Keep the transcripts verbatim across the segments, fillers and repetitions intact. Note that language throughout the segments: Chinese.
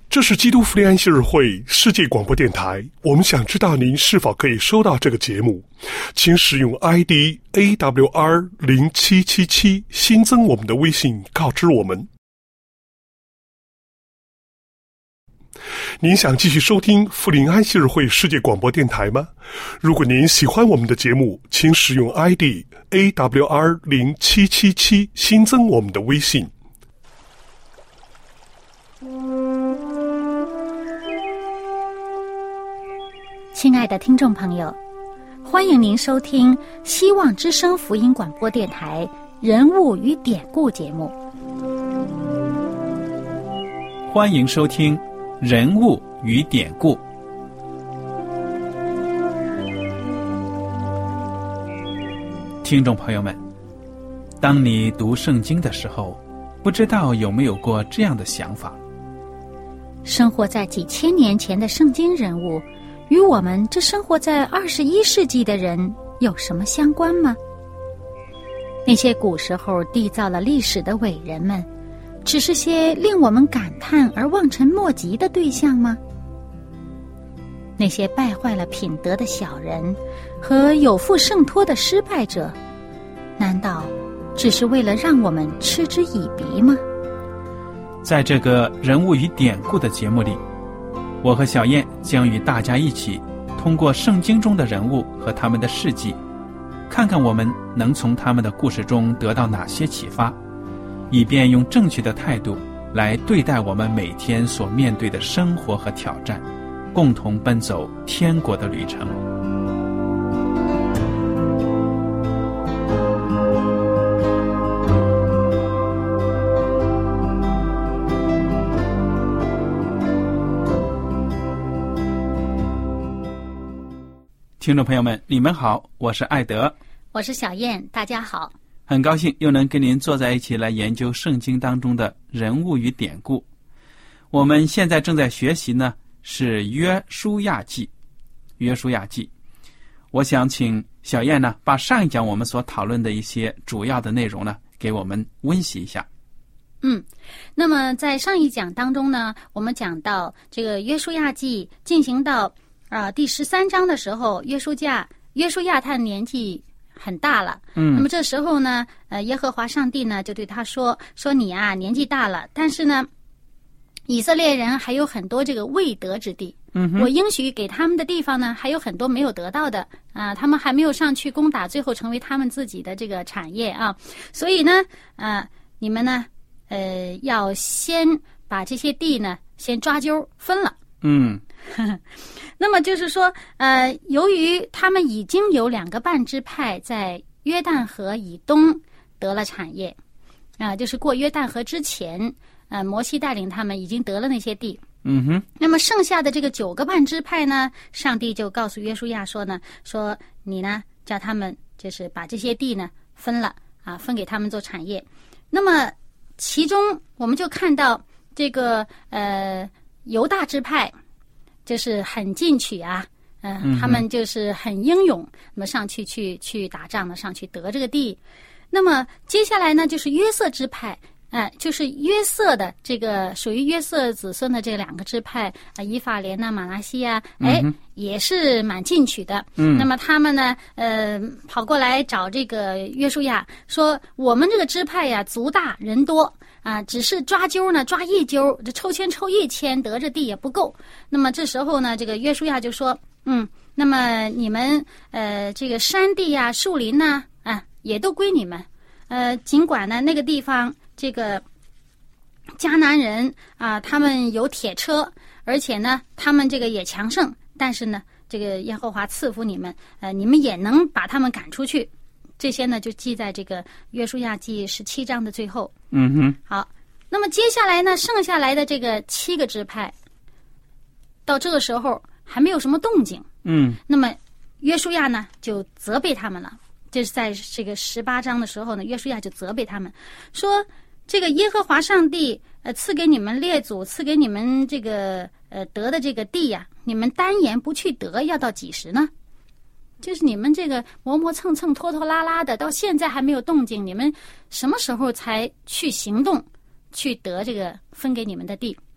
这是基督福音安息日会世界广播电台，我们想知道您是否可以收到这个节目，请使用 I D A W R 零七七七 新增我们的微信告知我们。您想继续收听福临安息日会世界广播电台吗？如果您喜欢我们的节目，请使用 I D A W R 零七七七 新增我们的微信。 亲爱的听众朋友，欢迎您收听希望之声福音广播电台人物与典故节目。 欢迎收听人物与典故。听众朋友们，当你读圣经的时候，不知道有没有过这样的想法： 生活在几千年前的圣经人物与我们这生活在二十一世纪的人有什么相关吗？那些古时候缔造了历史的伟人们，只是些令我们感叹而望尘莫及的对象吗？那些败坏了品德的小人和有负圣托的失败者，难道只是为了让我们嗤之以鼻吗？ 在这个人物与典故的节目里，我和小燕将与大家一起通过圣经中的人物和他们的事迹，看看我们能从他们的故事中得到哪些启发，以便用正确的态度来对待我们每天所面对的生活和挑战，共同奔走天国的旅程。听众朋友们，你们好，我是艾德， 我是小燕，大家好。 很高兴又能跟您坐在一起来研究圣经当中的人物与典故。我们现在正在学习呢是约书亚记。约书亚记，我想请小燕呢把上一讲我们所讨论的一些主要的内容呢给我们温习一下。 嗯，那么在上一讲当中呢，我们讲到这个约书亚记进行到啊、呃、第十三章的时候，约书亚约书亚他年纪很大了，嗯，那么这时候呢，呃，耶和华上帝呢就对他说：“说你啊年纪大了，但是呢，以色列人还有很多这个未得之地，嗯，我应许给他们的地方呢还有很多没有得到的啊、呃，他们还没有上去攻打，最后成为他们自己的这个产业啊，所以呢，啊、呃，你们呢，呃，要先把这些地呢先抓阄分了，嗯。”那么就是说，呃，由于他们已经有两个半支派在约旦河以东得了产业，啊、呃，就是过约旦河之前，呃，摩西带领他们已经得了那些地。嗯哼。那么剩下的这个九个半支派呢，上帝就告诉约书亚说呢，说你呢叫他们就是把这些地呢分了啊，分给他们做产业。那么其中我们就看到这个呃犹大支派。就是很进取啊，呃、嗯，他们就是很英勇，那么上去去去打仗呢，上去得这个地。那么接下来呢，就是约瑟支派，呃，就是约瑟的这个属于约瑟子孙的这两个支派啊、呃，以法莲呐、马拿西啊，哎、嗯，也是蛮进取的。嗯，那么他们呢，呃，跑过来找这个约书亚，说我们这个支派呀，族大人多。啊，只是抓阄呢，抓一阄，这抽签抽一签，得着地也不够。那么这时候呢，这个约书亚就说，嗯，那么你们呃这个山地呀、树林呐，啊，也都归你们。呃，尽管呢那个地方这个迦南人啊，他们有铁车，而且呢他们这个也强盛，但是呢这个耶和华赐福你们，呃，你们也能把他们赶出去。这些呢就记在这个约书亚记十七章的最后。嗯哼。好，那么接下来呢，剩下来的这个七个支派，到这个时候还没有什么动静。嗯。那么约书亚呢就责备他们了。这是在这个十八章的时候呢，约书亚就责备他们，说这个耶和华上帝呃赐给你们列祖，赐给你们这个呃得的这个地呀、啊，你们单言不去得，要到几时呢？就是你们这个磨磨蹭蹭拖拖拉拉的，到现在还没有动静，你们什么时候才去行动去得这个分给你们的地？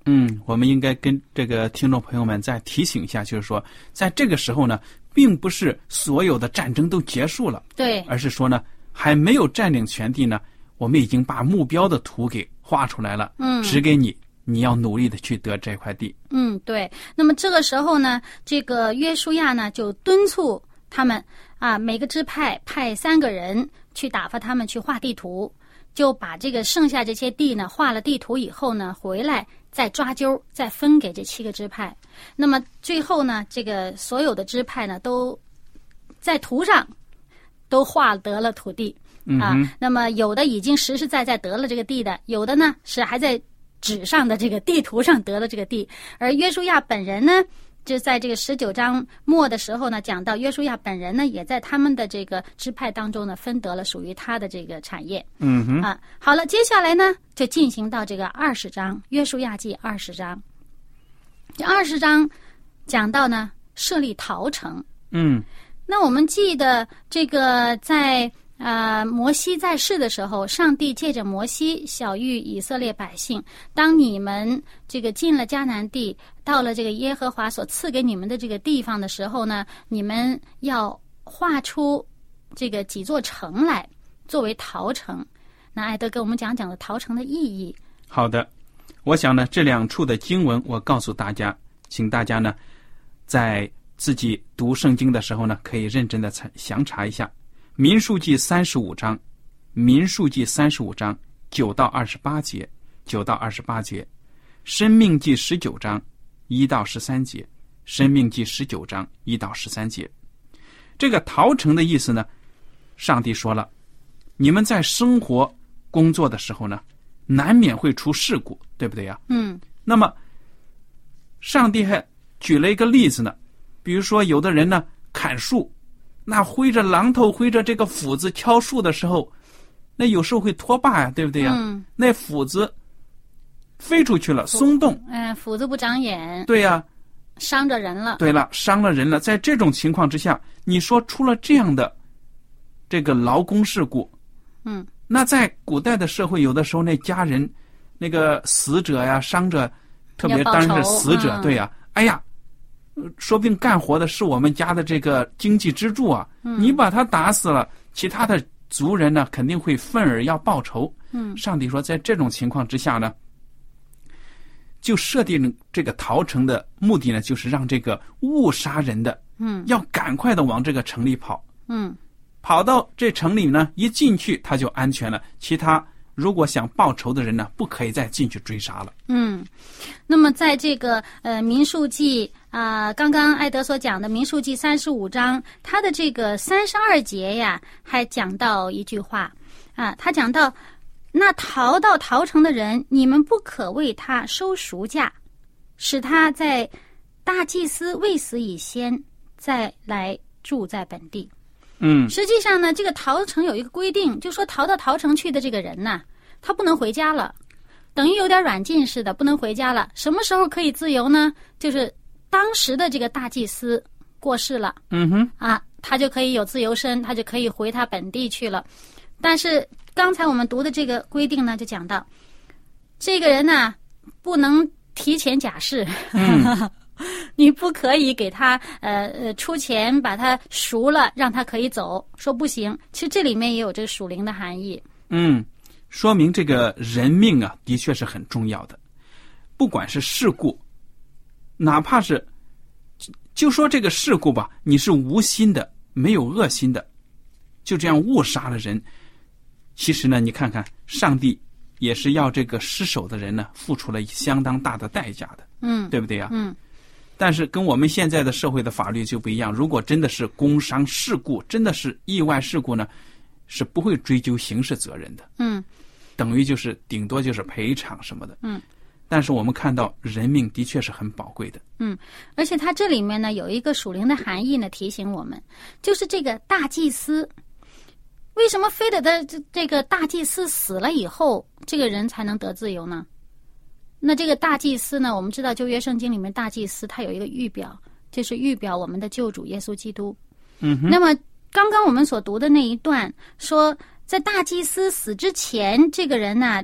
嗯，我们应该跟这个听众朋友们再提醒一下，就是说，在这个时候呢，并不是所有的战争都结束了， 对， 而是说呢，还没有占领全地呢，我们已经把目标的图给画出来了，嗯，指给你，你要努力的去得这块地。 嗯，对。那么这个时候呢，这个约书亚呢就敦促他们啊，每个支派派三个人去打发他们去画地图，就把这个剩下这些地呢画了地图以后呢，回来再抓阄，再分给这七个支派。那么最后呢，这个所有的支派呢都在图上都划得了土地。啊，那么有的已经实实在在得了这个地的，有的呢是还在纸上的这个地图上得了这个地。而约书亚本人呢，就在这个十九章末的时候呢，讲到约书亚本人呢，也在他们的这个支派当中呢，分得了属于他的这个产业。 嗯哼， 啊，好了，接下来呢，就进行到这个二十章，约书亚记二十章。这二十章讲到呢，设立逃城。 嗯， 那我们记得这个在。呃，摩西在世的时候，上帝借着摩西晓谕以色列百姓，当你们这个进了迦南地，到了这个耶和华所赐给你们的这个地方的时候呢，你们要画出这个几座城来作为逃城。那艾德给我们讲讲了逃城的意义。 好的，我想呢，这两处的经文我告诉大家，请大家呢在自己读圣经的时候呢，可以认真的详查一下。民数记三十五章，民数记三十五章九到二十八节，九到二十八节，申命记十九章一到十三节，申命记十九章一到十三节。这个逃城的意思呢，上帝说了，你们在生活工作的时候呢，难免会出事故，对不对呀？ 嗯。 那么，上帝还举了一个例子呢，比如说有的人呢砍树。那挥着榔头挥着这个斧子敲树的时候，那有时候会脱把呀，对不对呀？ 嗯， 那斧子飞出去了，松动。 嗯、呃，斧子不长眼。 对呀， 伤着人了。 对了，伤了人了。在这种情况之下，你说出了这样的这个劳工事故， 嗯， 那在古代的社会，有的时候那家人那个死者呀、伤者，特别当然是死者， 嗯、 对呀，哎呀。说不定干活的是我们家的这个经济支柱啊， 嗯、 你把他打死了，其他的族人呢肯定会愤而要报仇。 嗯， 上帝说，在这种情况之下呢，就设定这个逃城的目的呢，就是让这个误杀人的， 嗯， 要赶快的往这个城里跑， 嗯， 跑到这城里呢，一进去他就安全了，其他如果想报仇的人呢，不可以再进去追杀了。 嗯，那么在这个呃民数记啊、呃，刚刚艾德所讲的民数记三十五章，他的这个三十二节呀，还讲到一句话啊，他讲到那逃到逃城的人，你们不可为他收赎价，使他在大祭司未死以先再来住在本地。 嗯， 实际上呢，这个逃城有一个规定，就说逃到逃城去的这个人呐，他不能回家了，等于有点软禁似的，不能回家了。什么时候可以自由呢？就是当时的这个大祭司过世了， 嗯哼， 啊，他就可以有自由身，他就可以回他本地去了。但是刚才我们读的这个规定呢，就讲到这个人呢，不能提前假释。 嗯你不可以给他呃呃出钱把他赎了，让他可以走，说不行。其实这里面也有这个属灵的含义。 嗯，说明这个人命啊，的确是很重要的。不管是事故，哪怕是就说这个事故吧，你是无心的，没有恶心的，就这样误杀了人。其实呢，你看看，上帝也是要这个失手的人呢，付出了相当大的代价的。 嗯， 对不对呀？ 嗯。 但是跟我们现在的社会的法律就不一样，如果真的是工伤事故，真的是意外事故呢，是不会追究刑事责任的。 嗯， 等于就是顶多就是赔偿什么的。 嗯， 但是我们看到人命的确是很宝贵的。 嗯，而且它这里面呢有一个属灵的含义呢，提醒我们，就是这个大祭司，为什么非得的这个大祭司死了以后，这个人才能得自由呢？那这个大祭司呢，我们知道旧约圣经里面大祭司他有一个预表，就是预表我们的救主耶稣基督。 嗯哼。 那么刚刚我们所读的那一段说，在大祭司死之前，这个人呢，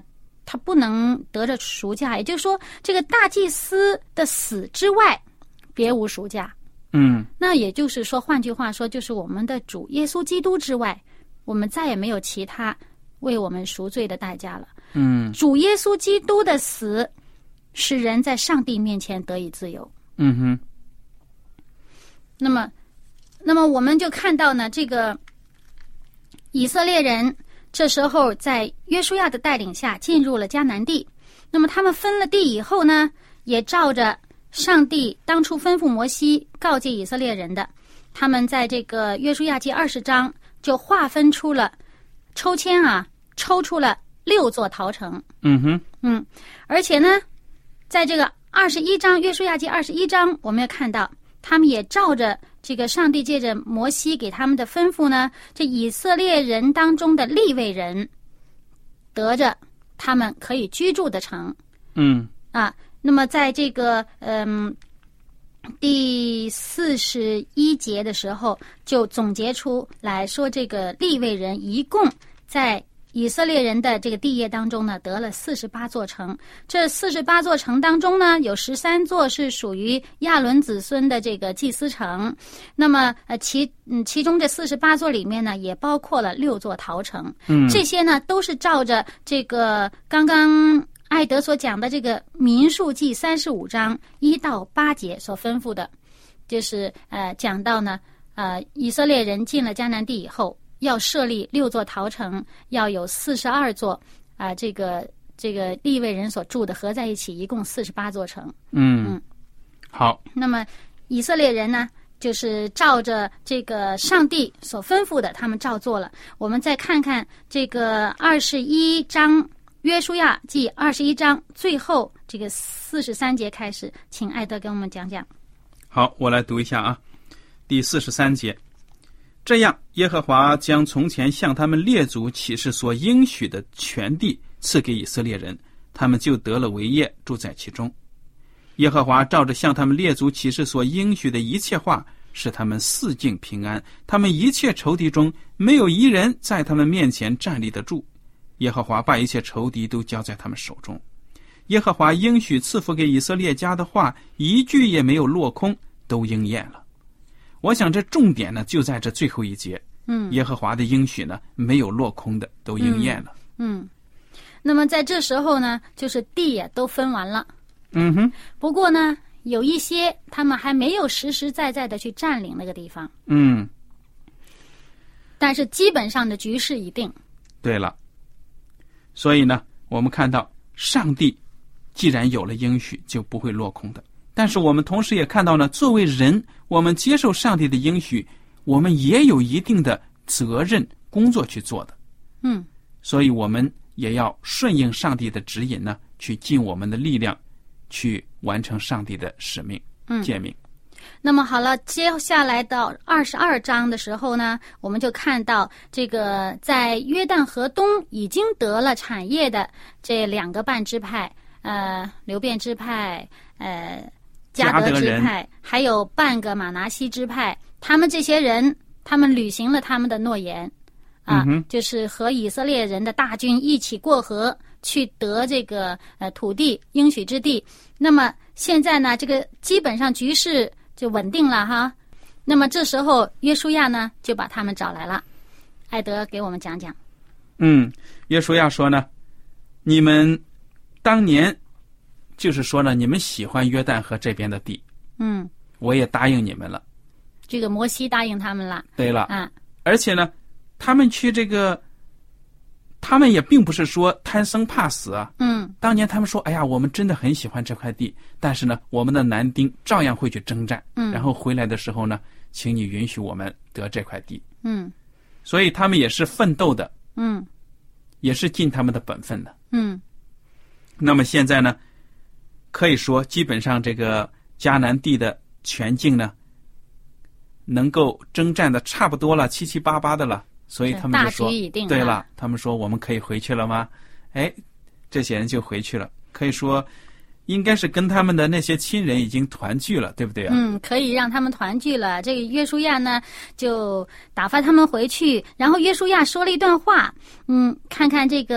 他不能得着赎价，也就是说，这个大祭司的死之外，别无赎价。 嗯， 那也就是说，换句话说，就是我们的主耶稣基督之外，我们再也没有其他为我们赎罪的代价了。 嗯， 主耶稣基督的死，使人在上帝面前得以自由。 嗯哼。 那么，那么我们就看到呢，这个以色列人这时候在约书亚的带领下进入了迦南地。那么他们分了地以后呢，也照着上帝当初吩咐摩西告诫以色列人的，他们在这个约书亚记二十章就划分出了抽签啊，抽出了六座逃城。 嗯哼。 嗯，而且呢，在这个二十一章约书亚记二十一章，我们要看到他们也照着这个上帝借着摩西给他们的吩咐呢，这以色列人当中的利未人得着他们可以居住的城。 嗯啊，那么在这个嗯第四十一节的时候，就总结出来说，这个利未人一共在以色列人的这个地业当中呢，得了四十八座城。这四十八座城当中呢，有十三座是属于亚伦子孙的这个祭司城。那么呃，其嗯其中这四十八座里面呢，也包括了六座逃城。 嗯， 这些呢都是照着这个刚刚艾德所讲的这个民数记三十五章一到八节所吩咐的，就是呃讲到呢，呃以色列人进了迦南地以后，要设立六座逃城，要有四十二座啊、呃，这个这个利未人所住的合在一起，一共四十八座城。 嗯嗯， 好。 那么以色列人呢，就是照着这个上帝所吩咐的，他们照做了。我们再看看这个二十一章约书亚记二十一章最后这个四十三节开始，请艾德跟我们讲讲。 好，我来读一下啊，第四十三节。这样，耶和华将从前向他们列祖起誓所应许的全地赐给以色列人，他们就得了为业，住在其中。耶和华照着向他们列祖起誓所应许的一切话，使他们四境平安，他们一切仇敌中没有一人在他们面前站立得住。耶和华把一切仇敌都交在他们手中。耶和华应许赐福给以色列家的话，一句也没有落空，都应验了。我想这重点呢，就在这最后一节。 嗯， 耶和华的应许呢，没有落空的，都应验了。 嗯，嗯那么在这时候呢，就是地也都分完了。 嗯哼。 不过呢，有一些他们还没有实实在在的去占领那个地方。 嗯。 但是基本上的局势已定。 对了。所以呢，我们看到上帝既然有了应许，就不会落空的。但是我们同时也看到呢，作为人，我们接受上帝的应许，我们也有一定的责任工作去做的。 嗯， 所以我们也要顺应上帝的指引呢，去尽我们的力量，去完成上帝的使命、 嗯诫命。 那么好了，接下来到二十二章的时候呢，我们就看到这个在约旦河东已经得了产业的这两个半支派，呃，流便支派，呃。迦得支派，还有半个马拿西支派，他们这些人，他们履行了他们的诺言，啊， 嗯、 就是和以色列人的大军一起过河，去得这个呃土地应许之地。那么现在呢，这个基本上局势就稳定了哈。那么这时候约书亚呢，就把他们找来了，艾德给我们讲讲。 嗯，约书亚说呢，你们当年。就是说呢，你们喜欢约旦河这边的地， 嗯， 我也答应你们了。 这个摩西答应他们了。 对了， 啊， 而且呢，他们去这个，他们也并不是说贪生怕死啊。 嗯， 当年他们说，哎呀，我们真的很喜欢这块地，但是呢，我们的男丁照样会去征战。 嗯， 然后回来的时候呢，请你允许我们得这块地。 嗯， 所以他们也是奋斗的。 嗯， 也是尽他们的本分的。 嗯， 那么现在呢？可以说，基本上这个迦南地的全境呢，能够征战的差不多了，七七八八的了。所以他们就说， 大局已定了。 对了，他们说我们可以回去了吗？哎，这些人就回去了。可以说，应该是跟他们的那些亲人已经团聚了，对不对啊？ 嗯，可以让他们团聚了。这个约书亚呢，就打发他们回去。然后约书亚说了一段话，嗯，看看这个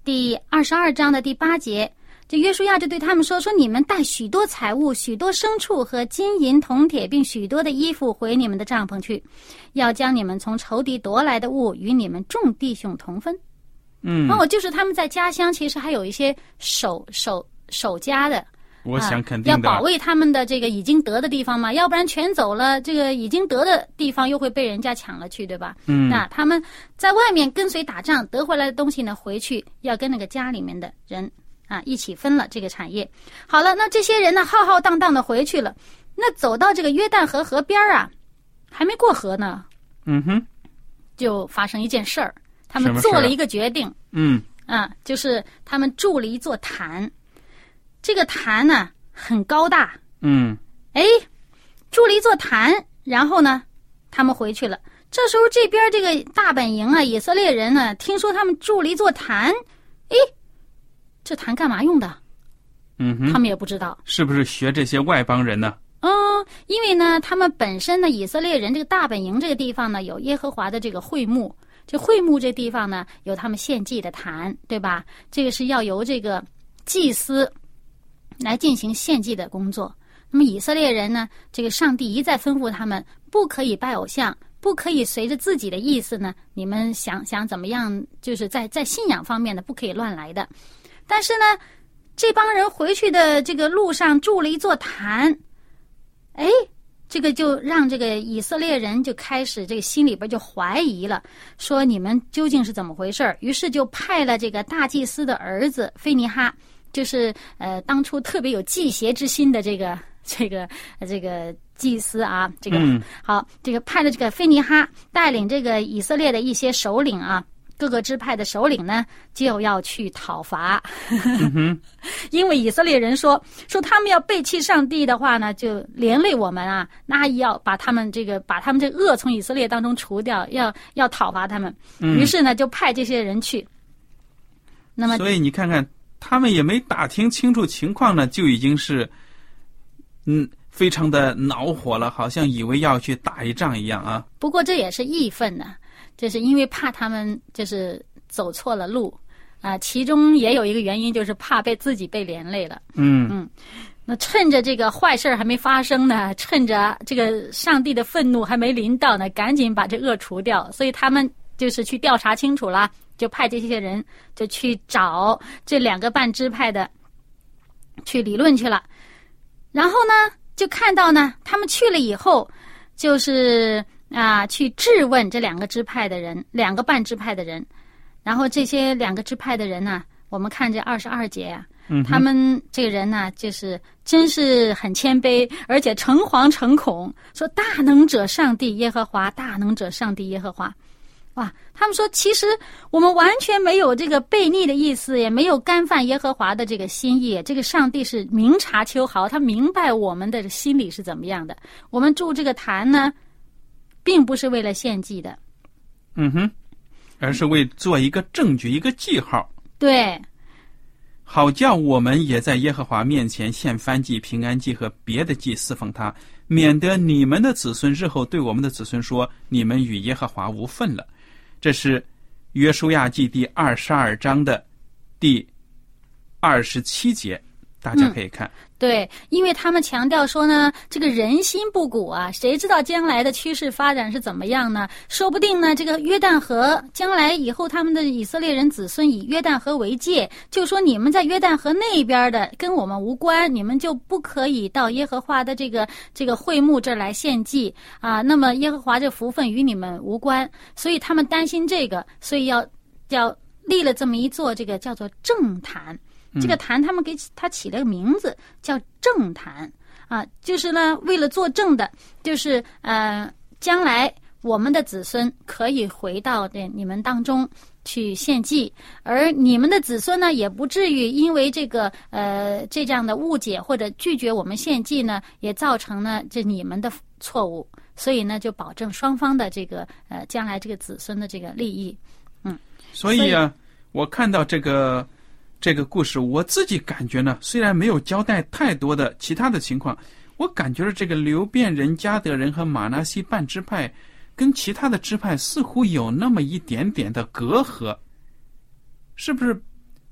第二十二章的第八节，这约书亚就对他们说：“说你们带许多财物、许多牲畜和金银铜铁，并许多的衣服回你们的帐篷去，要将你们从仇敌夺来的物与你们众弟兄同分。” 嗯， 那我就是他们在家乡其实还有一些守守守家的。 我想肯定的、 啊、要保卫他们的这个已经得的地方嘛，要不然全走了，这个已经得的地方又会被人家抢了去，对吧？ 嗯， 那他们在外面跟随打仗得回来的东西呢，回去要跟那个家里面的人啊一起分了这个产业。好了，那这些人呢浩浩荡荡的回去了，那走到这个约旦河河边啊，还没过河呢， 嗯哼， 就发生一件事儿，他们做了一个决定， 嗯啊，就是他们筑了一座坛。这个坛呢很高大， 嗯， 哎，筑了一座坛，然后呢，他们回去了。这时候这边这个大本营啊，以色列人呢，听说他们筑了一座坛，哎，这坛干嘛用的？ 嗯哼， 他们也不知道， 是不是学这些外邦人呢？ 嗯，因为呢，他们本身呢，以色列人这个大本营这个地方呢，有耶和华的这个会幕，这会幕这地方呢，有他们献祭的坛，对吧？这个是要由这个祭司来进行献祭的工作。那么以色列人呢，这个上帝一再吩咐他们不可以拜偶像，不可以随着自己的意思呢，你们想想怎么样，就是在在信仰方面呢，不可以乱来的。但是呢，这帮人回去的这个路上筑了一座坛，哎，这个就让这个以色列人就开始这个心里边就怀疑了，说你们究竟是怎么回事？于是就派了这个大祭司的儿子菲尼哈，就是呃当初特别有祭邪之心的这个这个这个祭司啊，这个、 嗯、 好，这个派了这个菲尼哈带领这个以色列的一些首领啊，各个支派的首领呢，就要去讨伐。 嗯、 因为以色列人说说他们要背弃上帝的话呢，就连累我们啊，那要把他们这个把他们这恶从以色列当中除掉，要要讨伐他们。 嗯、 于是呢，就派这些人去。那么， 所以你看看，他们也没打听清楚情况呢，就已经是嗯非常的恼火了，好像以为要去打一仗一样啊。 不过这也是义愤呢，就是因为怕他们就是走错了路啊，其中也有一个原因就是怕被自己被连累了。 嗯嗯，那趁着这个坏事还没发生呢，趁着这个上帝的愤怒还没临到呢，赶紧把这恶除掉。所以他们就是去调查清楚了，就派这些人就去找这两个半支派的去理论去了。然后呢，就看到呢，他们去了以后，就是啊，去质问这两个支派的人，两个半支派的人。然后这些两个支派的人呢，我们看这二十二节啊， 嗯、 他们这个人呢，就是真是很谦卑，而且诚惶诚恐，说大能者上帝耶和华，大能者上帝耶和华。哇，他们说其实我们完全没有这个悖逆的意思，也没有干犯耶和华的这个心意，这个上帝是明察秋毫，他明白我们的心理是怎么样的。我们筑这个坛呢，并不是为了献祭的， 嗯哼，而是为做一个证据，一个记号， 对， 好叫我们也在耶和华面前献燔祭、平安祭和别的祭侍奉他，免得你们的子孙日后对我们的子孙说，你们与耶和华无分了。这是约书亚记第二十二章的第二十七节，大家可以看、嗯、 对，因为他们强调说呢，这个人心不古啊，谁知道将来的趋势发展是怎么样呢？说不定呢，这个约旦河将来以后他们的以色列人子孙以约旦河为界，就说你们在约旦河那边的跟我们无关，你们就不可以到耶和华的这个这个会幕这儿来献祭啊。那么耶和华这福分与你们无关，所以他们担心这个，所以要要立了这么一座这个叫做正坛。这个坛他们给他起了个名字叫正坛啊，就是呢为了做正的，就是呃将来我们的子孙可以回到这你们当中去献祭，而你们的子孙呢也不至于因为这个呃这样的误解或者拒绝我们献祭呢，也造成呢这你们的错误，所以呢就保证双方的这个呃将来这个子孙的这个利益。嗯， 所以啊，我看到这个。这个故事我自己感觉呢，虽然没有交代太多的其他的情况，我感觉这个流便人、迦得人和玛拿西半支派跟其他的支派似乎有那么一点点的隔阂，是不是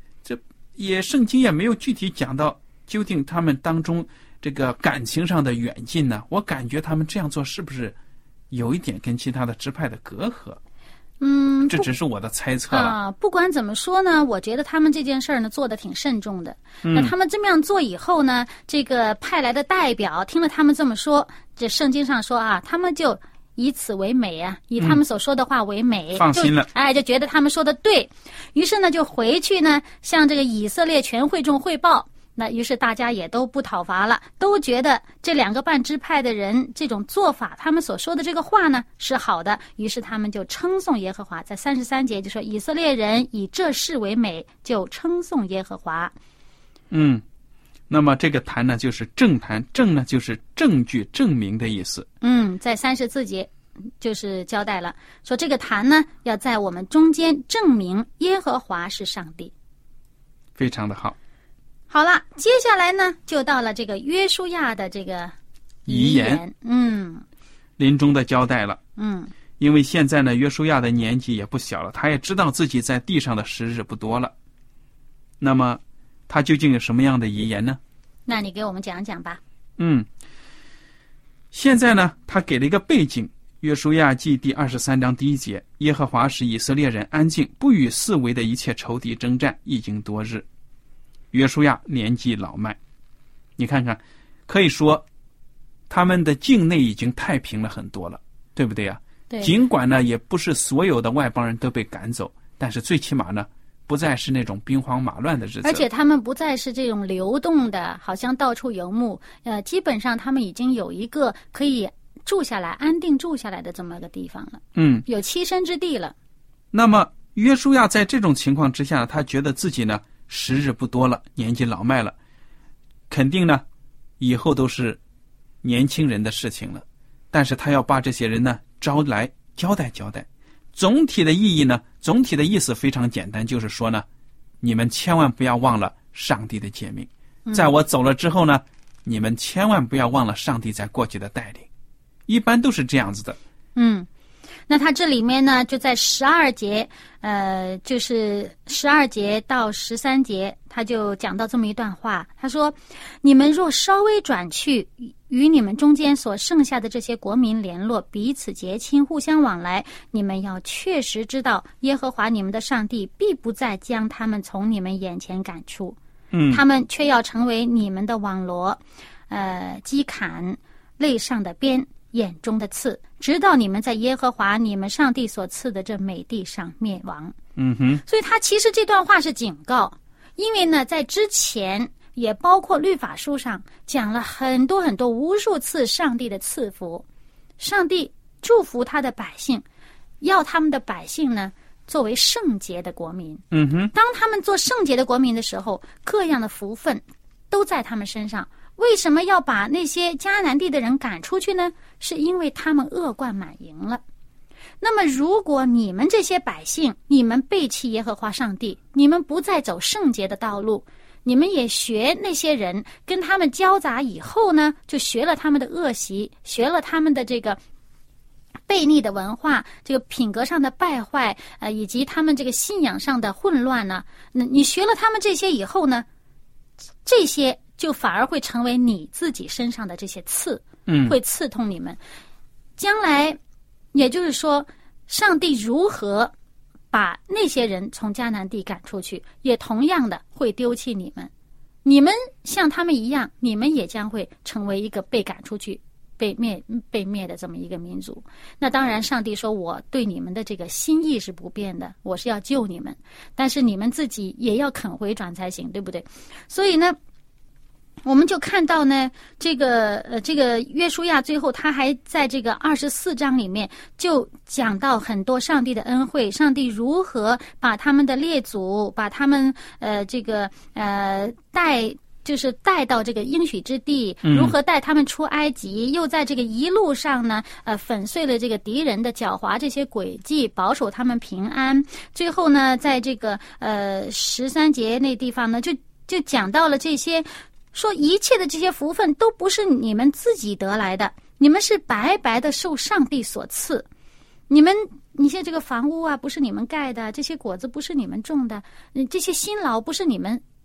也圣经也没有具体讲到究竟他们当中这个感情上的远近呢？我感觉他们这样做是不是有一点跟其他的支派的隔阂？ 嗯， 这只是我的猜测了啊。不管怎么说呢，我觉得他们这件事儿呢做得挺慎重的。 嗯、 那他们这么样做以后呢，这个派来的代表听了他们这么说，这圣经上说啊，他们就以此为美啊，以他们所说的话为美， 嗯、放心了， 哎，就觉得他们说的对，于是呢就回去呢向这个以色列全会众汇报。那于是大家也都不讨伐了，都觉得这两个半支派的人这种做法，他们所说的这个话呢是好的，于是他们就称颂耶和华。在三十三节就说以色列人以这事为美，就称颂耶和华。 嗯，那么这个谈呢就是正谈，正呢就是证据证明的意思。 嗯，在三十四节就是交代了，说这个谈呢要在我们中间证明耶和华是上帝。 非常的好。 好了，接下来呢，就到了这个约书亚的这个遗言， 嗯， 临终的交代了， 嗯， 因为现在呢，约书亚的年纪也不小了，他也知道自己在地上的时日不多了。那么，他究竟有什么样的遗言呢？ 那你给我们讲讲吧。 嗯，现在呢，他给了一个背景，约书亚记第二十三章第一节，耶和华使以色列人安静，不与四围的一切仇敌征战，已经多日。约书亚年纪老迈，你看看，可以说他们的境内已经太平了很多了，对不对啊？ 对。 尽管呢，也不是所有的外邦人都被赶走，但是最起码呢，不再是那种兵荒马乱的日子。 而且他们不再是这种流动的，好像到处游牧。呃，基本上他们已经有一个可以住下来、安定住下来的这么个地方了。 嗯， 有栖身之地了。 那么约书亚在这种情况之下，他觉得自己呢，时日不多了，年纪老迈了，肯定呢以后都是年轻人的事情了，但是他要把这些人呢招来交代交代。总体的意义呢，总体的意思非常简单，就是说呢，你们千万不要忘了上帝的诫命，在我走了之后呢，你们千万不要忘了上帝在过去的带领，一般都是这样子的。 嗯，那他这里面呢，就在十二节，呃，就是十二节到十三节，他就讲到这么一段话。他说：“你们若稍微转去，与你们中间所剩下的这些国民联络，彼此结亲，互相往来，你们要确实知道，耶和华你们的上帝必不再将他们从你们眼前赶出， 嗯， 他们却要成为你们的网罗，呃，击砍，肋上的鞭。”眼中的刺，直到你们在耶和华你们上帝所赐的这美地上灭亡。 嗯哼， 所以他其实这段话是警告，因为呢，在之前也包括律法书上讲了很多很多无数次上帝的赐福，上帝祝福他的百姓，要他们的百姓呢作为圣洁的国民。 嗯哼， 当他们做圣洁的国民的时候，各样的福分都在他们身上。为什么要把那些迦南地的人赶出去呢？是因为他们恶贯满盈了。那么如果你们这些百姓，你们背弃耶和华上帝，你们不再走圣洁的道路，你们也学那些人，跟他们交杂以后呢，就学了他们的恶习，学了他们的这个悖逆的文化，这个品格上的败坏，呃，以及他们这个信仰上的混乱呢，那你学了他们这些以后呢，这些就反而会成为你自己身上的这些刺， 嗯， 会刺痛你们。将来，也就是说，上帝如何把那些人从迦南地赶出去，也同样的会丢弃你们。你们像他们一样，你们也将会成为一个被赶出去、被灭、被灭的这么一个民族。那当然，上帝说我对你们的这个心意是不变的，我是要救你们，但是你们自己也要肯回转才行，对不对？所以呢，我们就看到呢，这个呃，这个约书亚最后他还在这个二十四章里面就讲到很多上帝的恩惠，上帝如何把他们的列祖，把他们呃这个呃带。就是带到这个应许之地，如何带他们出埃及，嗯、又在这个一路上呢，呃，粉碎了这个敌人的狡猾这些诡计，保守他们平安。最后呢，在这个呃十三节那地方呢，就就讲到了这些，说一切的这些福分都不是你们自己得来的，你们是白白的受上帝所赐。你们，你像这个房屋啊，不是你们盖的，这些果子不是你们种的，这些辛劳不是你们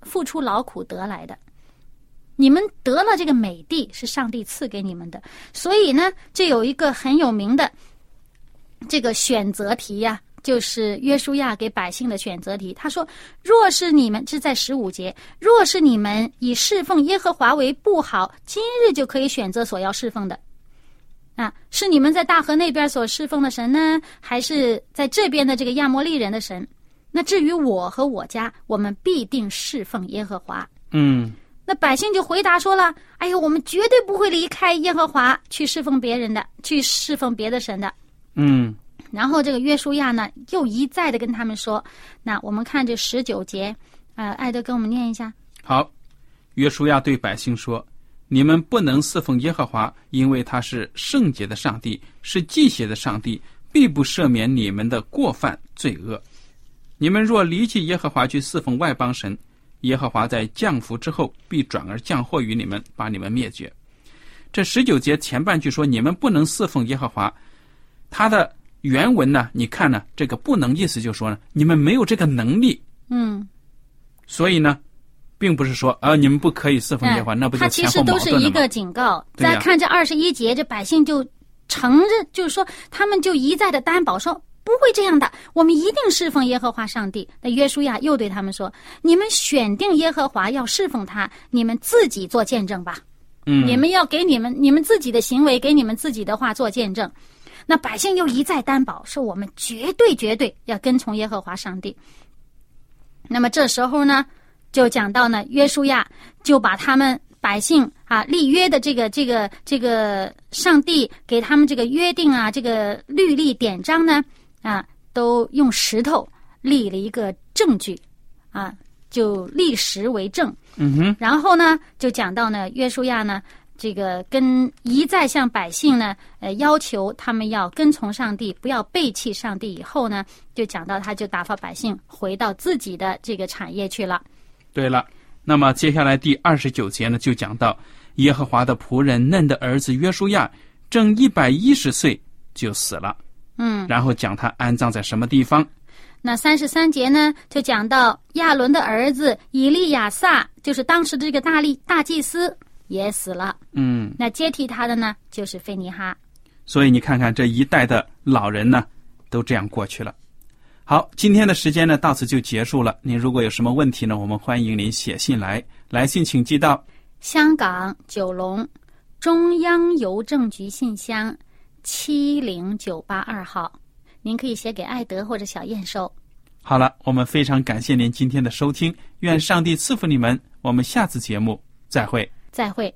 付出劳苦得来的，你们得了这个美地是上帝赐给你们的。所以呢，这有一个很有名的这个选择题呀、啊，就是约书亚给百姓的选择题。他说，若是你们，这在十五节，若是你们以侍奉耶和华为不好，今日就可以选择所要侍奉的。啊，是你们在大河那边所侍奉的神呢，还是在这边的这个亚摩利人的神？那至于我和我家，我们必定侍奉耶和华。 嗯， 那百姓就回答说了，哎呦，我们绝对不会离开耶和华去侍奉别人的，去侍奉别的神的。 嗯， 然后这个约书亚呢，又一再的跟他们说，那我们看这十九节，呃，艾德跟我们念一下。 好，约书亚对百姓说，你们不能侍奉耶和华，因为他是圣洁的上帝，是忌邪的上帝，必不赦免你们的过犯罪恶。你们若离弃耶和华去侍奉外邦神，耶和华在降福之后必转而降祸于你们，把你们灭绝。这十九节前半句说你们不能侍奉耶和华，它的原文呢，你看呢，这个不能意思就是说呢，你们没有这个能力。 嗯， 所以呢并不是说啊、呃，你们不可以侍奉耶和华、嗯、那不就前后矛盾了吗？ 它其实都是一个警告。再看这二十一节，这百姓就承认，就是说他们就一再的担保说不会这样的，我们一定侍奉耶和华上帝。那约书亚又对他们说，你们选定耶和华要侍奉他，你们自己做见证吧。 嗯， 你们要给你们你们自己的行为，给你们自己的话做见证。那百姓又一再担保说，我们绝对绝对要跟从耶和华上帝。那么这时候呢，就讲到呢，约书亚就把他们百姓啊立约的这个这个这个上帝给他们这个约定啊，这个律例典章呢啊，都用石头立了一个证据啊，就立石为证。 嗯哼。 然后呢，就讲到呢，约书亚呢，这个跟一再向百姓呢，呃，要求他们要跟从上帝，不要背弃上帝。以后呢，就讲到他就打发百姓回到自己的这个产业去了。 对了，那么接下来第二十九节呢，就讲到耶和华的仆人嫩的儿子约书亚正一百一十岁就死了。 嗯， 然后讲他安葬在什么地方。 那三十三节呢，就讲到亚伦的儿子以利亚撒，就是当时的这个大力大祭司也死了。 嗯， 那接替他的呢，就是菲尼哈。 所以你看看这一代的老人呢，都这样过去了。好，今天的时间呢到此就结束了。您如果有什么问题呢，我们欢迎您写信来，来信请寄到香港九龙中央邮政局信箱七零九八二号，您可以写给艾德或者小燕收。 好了，我们非常感谢您今天的收听，愿上帝赐福你们，我们下次节目再会。 再会。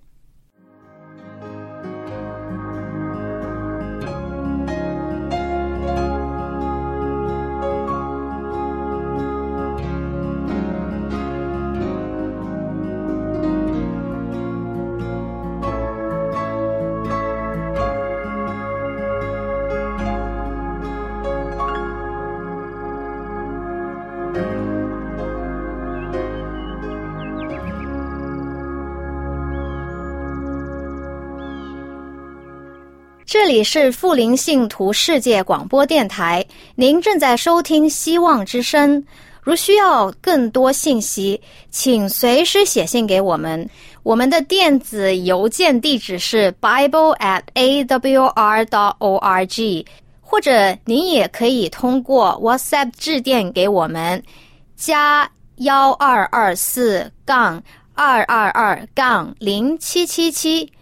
这里是富林信徒世界广播电台，您正在收听希望之声。如需要更多信息，请随时写信给我们。我们的电子邮件地址是 bible at a w r dot org， 或者您也可以通过 WhatsApp 致电给我们，加幺二二四杠二二二杠零七七七。